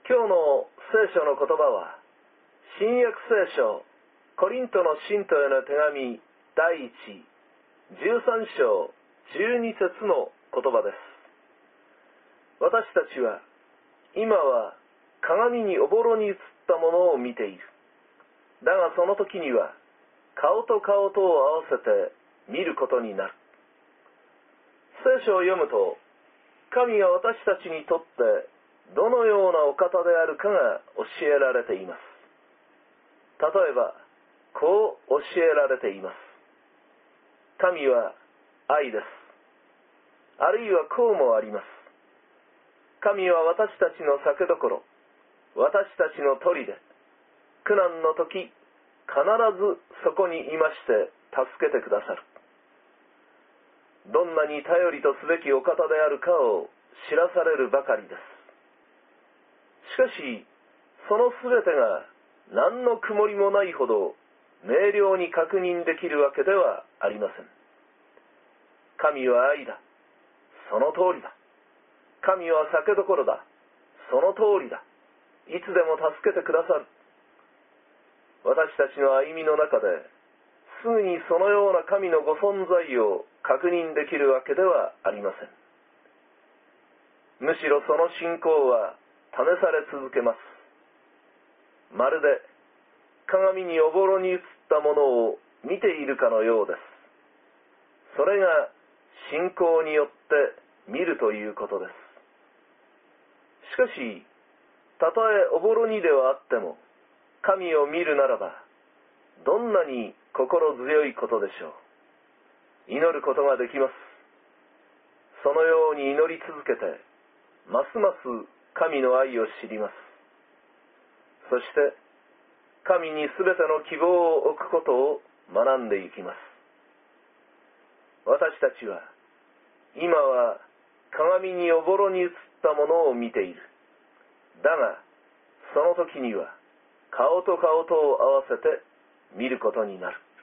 今日の聖書の言葉は、新約聖書コリントの信徒への手紙第1、13章12節の言葉です。私たちは今は鏡におぼろに映ったものを見ている。だがその時には顔と顔とを合わせて見ることになる。聖書を読むと、神が私たちにとってどのようなお方であるかが教えられています。例えば、こう教えられています。神は愛です。あるいはこうもあります。神は私たちの酒どころ、私たちの砦で、苦難の時、必ずそこにいまして助けてくださる。どんなに頼りとすべきお方であるかを知らされるばかりです。しかし、そのすべてが何の曇りもないほど明瞭に確認できるわけではありません。神は愛だ。その通りだ。神は酒どころだ。その通りだ。いつでも助けてくださる。私たちの歩みの中で、すぐにそのような神のご存在を確認できるわけではありません。むしろその信仰は試され続けます。まるで鏡におぼろに映ったものを見ているかのようです。それが信仰によって見るということです。しかし、たとえおぼろにではあっても、神を見るならば、どんなに心強いことでしょう。祈ることができます。そのように祈り続けて、ますます神の愛を知ります。そして、神にすべての希望を置くことを学んでいきます。私たちは、今は鏡におぼろに映ったものを見ている。だが、その時には、顔と顔とを合わせて見ることになる。